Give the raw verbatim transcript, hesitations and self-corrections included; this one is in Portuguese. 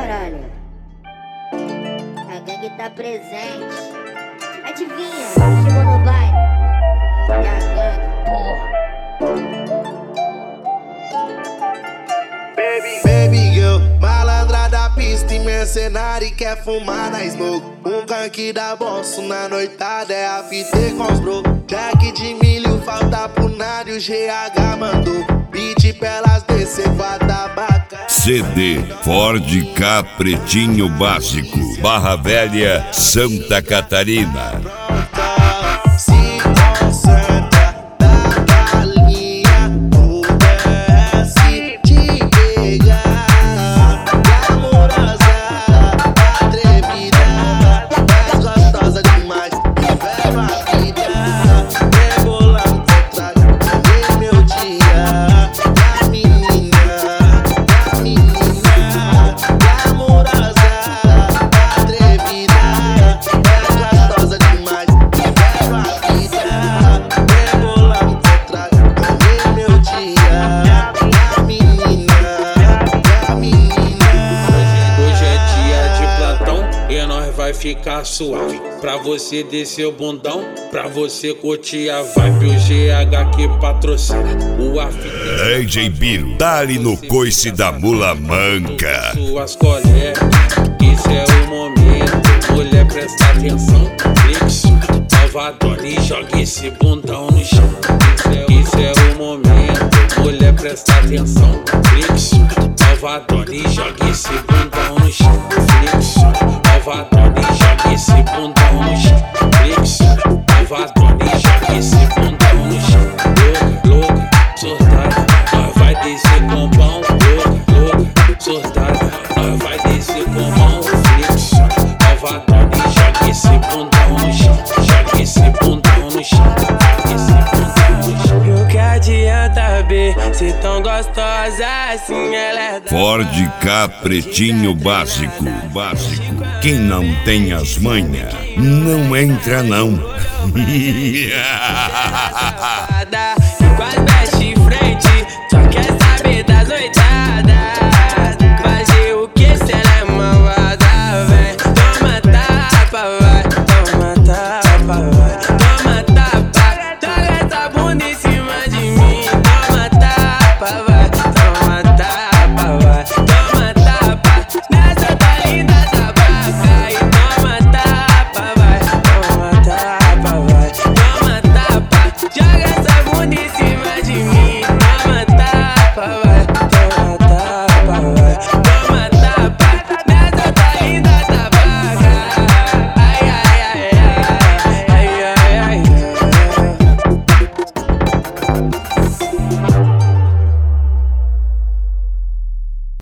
caralho. A gangue tá presente. Adivinha, chegou no baile. E a gangue, porra. Baby, baby girl, malandra da pista e mercenária e quer fumar na smoke. Um gangue da bolsa na noitada é a fita com os bro. Jack de milho, falta pro nada e o G H mandou beat pra elas descer pra tabaca. C D Ford Ka Pretinho Básico, Barra Velha, Santa Catarina. Vai ficar suave, pra você descer o bundão, pra você curtir a vibe, o G H que patrocina o A F. D J Biro, dá-lhe no coice da mula manca. Suas colegas, esse é o momento, mulher presta atenção, flexo, Salvador e joga esse bundão no chão. Esse é o momento, mulher presta atenção, flexo, Salvador e joga esse bundão no chão. Flexo, Salvador e joga esse bundão no chão. Flexo, Salvador e joga esse bundão no chão. Louca, louca, surtada, nós vai descer com pão. Louca, louca, surtada, nós vai descer com mão. Flexo, Salvador e joga esse bundão no chão. Joga esse bundão no chão. Joga esse bundão no chão. E o que adianta, B, se tão gostosa assim ela é da... Ford Ka Pretinho Básico, Básico. Quem não tem as manhas, não entra não. Quase